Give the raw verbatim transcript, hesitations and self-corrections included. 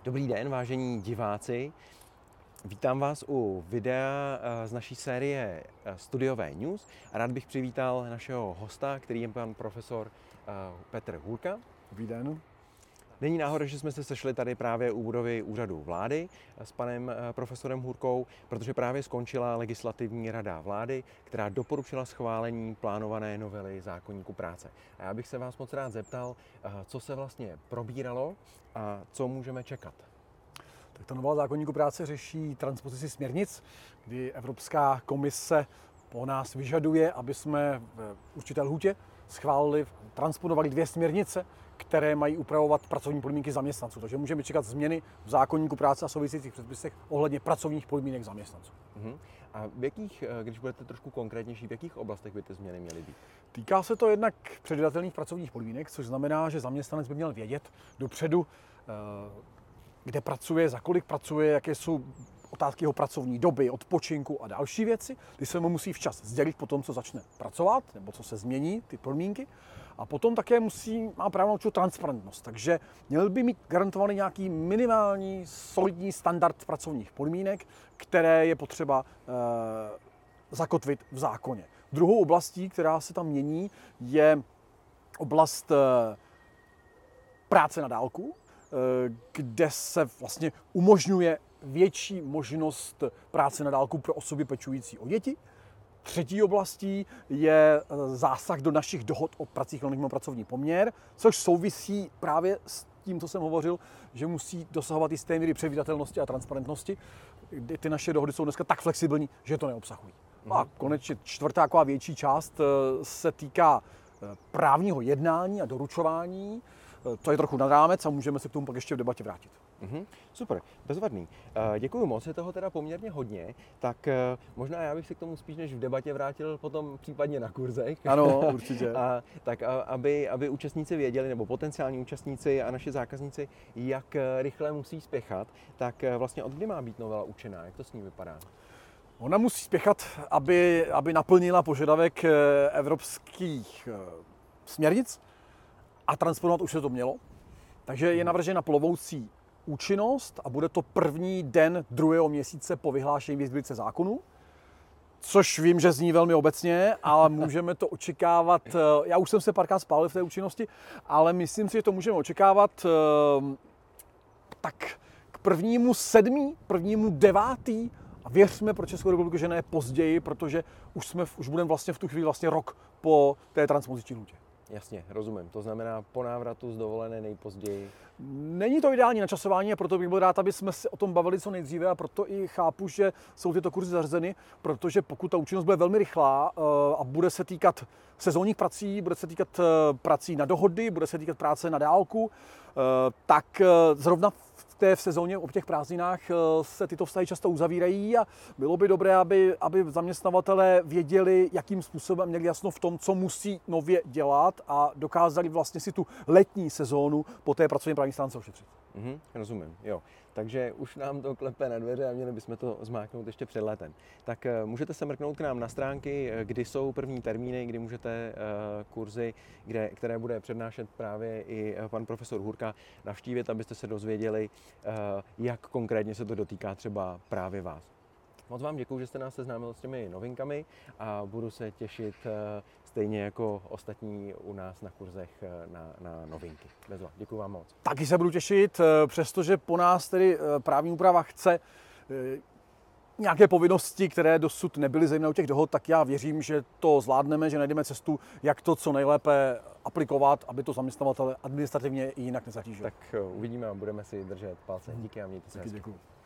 Dobrý den, vážení diváci. Vítám vás u videa z naší série Studiové News a rád bych přivítal našeho hosta, který je pan profesor Petr Hůrka. Dobrý den. Není náhoda, že jsme se sešli tady právě u budovy úřadu vlády s panem profesorem Hůrkou, protože právě skončila legislativní rada vlády, která doporučila schválení plánované novely zákoníku práce. A já bych se vás moc rád zeptal, co se vlastně probíralo a co můžeme čekat. Tak ta novela zákoníku práce řeší transpozici směrnic, kdy Evropská komise po nás vyžaduje, aby jsme v určité lhůtě schválili, transponovali dvě směrnice, které mají upravovat pracovní podmínky zaměstnanců. Takže můžeme čekat změny v zákoníku práce a souvisejících předpisech ohledně pracovních podmínek zaměstnanců. Uh-huh. A v jakých, když budete trošku konkrétnější, v jakých oblastech by ty změny měly být? Týká se to jednak předvídatelných pracovních podmínek, což znamená, že zaměstnanec by měl vědět dopředu, kde pracuje, za kolik pracuje, jaké jsou otázky jeho pracovní doby, odpočinku a další věci. Ty se mu musí včas sdělit po tom, co začne pracovat, nebo co se změní, ty podmínky. A potom také musí, má právo na určitou transparentnost. Takže měl by mít garantovaný nějaký minimální, solidní standard pracovních podmínek, které je potřeba e, zakotvit v zákoně. Druhou oblastí, která se tam mění, je oblast e, práce na dálku, kde se vlastně umožňuje větší možnost práce na dálku pro osoby pečující o děti. Třetí oblastí je zásah do našich dohod o pracích mimo pracovní poměr, což souvisí právě s tím, co jsem hovořil, že musí dosahovat jisté míry předvídatelnosti a transparentnosti, kdy ty naše dohody jsou dneska tak flexibilní, že to neobsahují. Mm. A konečně čtvrtá taková větší část se týká právního jednání a doručování. To je trochu nad rámec a můžeme se k tomu pak ještě v debatě vrátit. Mm-hmm. Super, bezvadný. Děkuju moc, je toho teda poměrně hodně, tak možná já bych se k tomu spíš než v debatě vrátil potom případně na kurzech. Ano, určitě. a, tak aby, aby účastníci věděli, nebo potenciální účastníci a naši zákazníci, jak rychle musí spěchat, tak vlastně od kdy má být novela účinná, jak to s ní vypadá? Ona musí spěchat, aby, aby naplnila požadavek evropských směrnic, a transponovat už se to mělo. Takže je navržena plovoucí účinnost a bude to první den druhého měsíce po vyhlášení ve Sbírce zákonů, což vím, že zní velmi obecně, ale můžeme to očekávat, já už jsem se párkrát spálil v té účinnosti, ale myslím si, že to můžeme očekávat tak k prvnímu sedmý, prvnímu devátý a věřme pro Českou republiku, že ne později, protože už, jsme, už budeme vlastně v tu chvíli vlastně rok po té transpoziční lhůtě. Jasně, rozumím. To znamená po návratu z dovolené nejpozději. Není to ideální načasování a proto bych byl rád, aby jsme se o tom bavili co nejdříve a proto i chápu, že jsou tyto kurzy zařazeny, protože pokud ta účinnost bude velmi rychlá a bude se týkat sezónních prací, bude se týkat prací na dohody, bude se týkat práce na dálku, tak zrovna v té v sezóně o těch prázdninách se tyto vztahy často uzavírají a bylo by dobré, aby, aby zaměstnavatelé věděli, jakým způsobem, měli jasno v tom, co musí nově dělat a dokázali vlastně si tu letní sezónu po té pracovně právní stránce ošetřit. Mhm, rozumím, jo. Takže už nám to klepe na dveře a měli bychom to zmáknout ještě před létem. Tak můžete se mrknout k nám na stránky, kdy jsou první termíny, kdy můžete kurzy, kde, které bude přednášet právě i pan profesor Hůrka, navštívit, abyste se dozvěděli, jak konkrétně se to dotýká třeba právě vás. Moc vám děkuju, že jste nás seznámil s těmi novinkami a budu se těšit stejně jako ostatní u nás na kurzech na, na novinky. Bezva, děkuju vám moc. Taky se budu těšit, přestože po nás tedy právní úprava chce nějaké povinnosti, které dosud nebyly zejména u těch dohod, tak já věřím, že to zvládneme, že najdeme cestu, jak to co nejlépe aplikovat, aby to zaměstnavatele administrativně i jinak nezatížilo. Tak uvidíme a budeme si držet palce. Díky a mějte se hezky. Děkuji.